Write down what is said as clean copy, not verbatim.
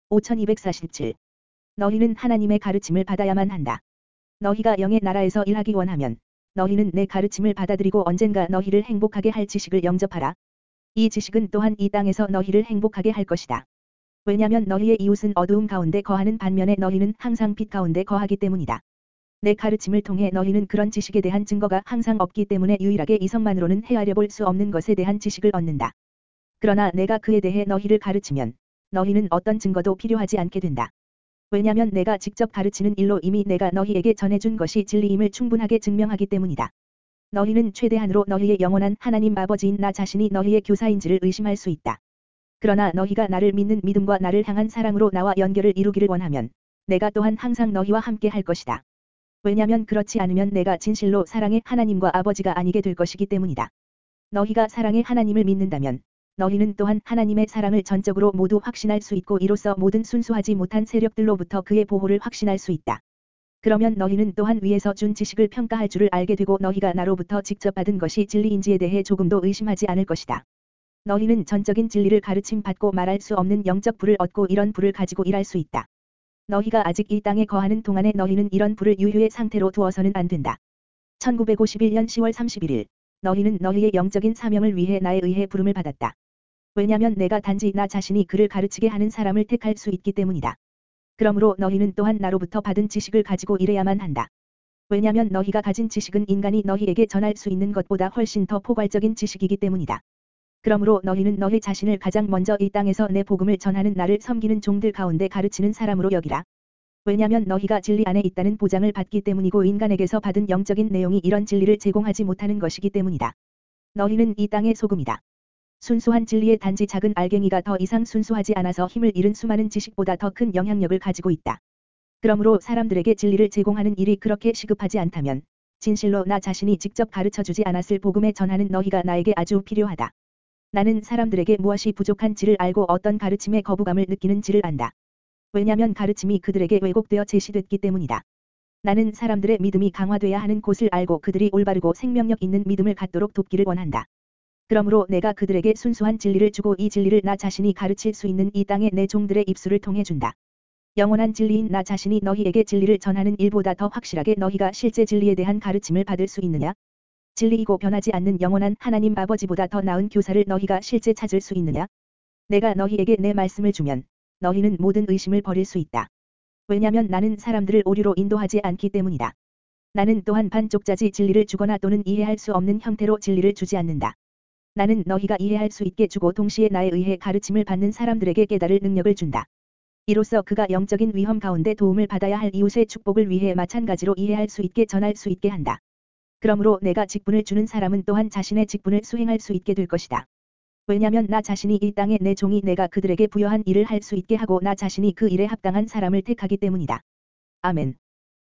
5247. 너희는 하나님의 가르침을 받아야만 한다. 너희가 영의 나라에서 일하기 원하면 너희는 내 가르침을 받아들이고 언젠가 너희를 행복하게 할 지식을 영접하라. 이 지식은 또한 이 땅에서 너희를 행복하게 할 것이다. 왜냐면 너희의 이웃은 어두움 가운데 거하는 반면에 너희는 항상 빛 가운데 거하기 때문이다. 내 가르침을 통해 너희는 그런 지식에 대한 증거가 항상 없기 때문에 유일하게 이성만으로는 헤아려 볼 수 없는 것에 대한 지식을 얻는다. 그러나 내가 그에 대해 너희를 가르치면 너희는 어떤 증거도 필요하지 않게 된다. 왜냐면 내가 직접 가르치는 일로 이미 내가 너희에게 전해준 것이 진리임을 충분하게 증명하기 때문이다. 너희는 최대한으로 너희의 영원한 하나님 아버지인 나 자신이 너희의 교사인지를 의심할 수 있다. 그러나 너희가 나를 믿는 믿음과 나를 향한 사랑으로 나와 연결을 이루기를 원하면 내가 또한 항상 너희와 함께 할 것이다. 왜냐면 그렇지 않으면 내가 진실로 사랑의 하나님과 아버지가 아니게 될 것이기 때문이다. 너희가 사랑의 하나님을 믿는다면 너희는 또한 하나님의 사랑을 전적으로 모두 확신할 수 있고 이로써 모든 순수하지 못한 세력들로부터 그의 보호를 확신할 수 있다. 그러면 너희는 또한 위에서 준 지식을 평가할 줄을 알게 되고 너희가 나로부터 직접 받은 것이 진리인지에 대해 조금도 의심하지 않을 것이다. 너희는 전적인 진리를 가르침 받고 말할 수 없는 영적 불을 얻고 이런 불을 가지고 일할 수 있다. 너희가 아직 이 땅에 거하는 동안에 너희는 이런 불을 유효의 상태로 두어서는 안 된다. 1951년 10월 31일 너희는 너희의 영적인 사명을 위해 나에 의해 부름을 받았다. 왜냐면 내가 단지 나 자신이 그를 가르치게 하는 사람을 택할 수 있기 때문이다. 그러므로 너희는 또한 나로부터 받은 지식을 가지고 일해야만 한다. 왜냐면 너희가 가진 지식은 인간이 너희에게 전할 수 있는 것보다 훨씬 더 포괄적인 지식이기 때문이다. 그러므로 너희는 너희 자신을 가장 먼저 이 땅에서 내 복음을 전하는 나를 섬기는 종들 가운데 가르치는 사람으로 여기라. 왜냐면 너희가 진리 안에 있다는 보장을 받기 때문이고 인간에게서 받은 영적인 내용이 이런 진리를 제공하지 못하는 것이기 때문이다. 너희는 이 땅의 소금이다. 순수한 진리의 단지 작은 알갱이가 더 이상 순수하지 않아서 힘을 잃은 수많은 지식보다 더 큰 영향력을 가지고 있다. 그러므로 사람들에게 진리를 제공하는 일이 그렇게 시급하지 않다면 진실로 나 자신이 직접 가르쳐주지 않았을 복음에 전하는 너희가 나에게 아주 필요하다. 나는 사람들에게 무엇이 부족한지를 알고 어떤 가르침에 거부감을 느끼는지를 안다. 왜냐면 가르침이 그들에게 왜곡되어 제시됐기 때문이다. 나는 사람들의 믿음이 강화돼야 하는 곳을 알고 그들이 올바르고 생명력 있는 믿음을 갖도록 돕기를 원한다. 그러므로 내가 그들에게 순수한 진리를 주고 이 진리를 나 자신이 가르칠 수 있는 이 땅의 내 종들의 입술을 통해 준다. 영원한 진리인 나 자신이 너희에게 진리를 전하는 일보다 더 확실하게 너희가 실제 진리에 대한 가르침을 받을 수 있느냐? 진리이고 변하지 않는 영원한 하나님 아버지보다 더 나은 교사를 너희가 실제 찾을 수 있느냐? 내가 너희에게 내 말씀을 주면 너희는 모든 의심을 버릴 수 있다. 왜냐면 나는 사람들을 오류로 인도하지 않기 때문이다. 나는 또한 반쪽짜리 진리를 주거나 또는 이해할 수 없는 형태로 진리를 주지 않는다. 나는 너희가 이해할 수 있게 주고 동시에 나에 의해 가르침을 받는 사람들에게 깨달을 능력을 준다. 이로써 그가 영적인 위험 가운데 도움을 받아야 할 이웃의 축복을 위해 마찬가지로 이해할 수 있게 전할 수 있게 한다. 그러므로 내가 직분을 주는 사람은 또한 자신의 직분을 수행할 수 있게 될 것이다. 왜냐면 나 자신이 이 땅에 내 종이 내가 그들에게 부여한 일을 할 수 있게 하고 나 자신이 그 일에 합당한 사람을 택하기 때문이다. 아멘.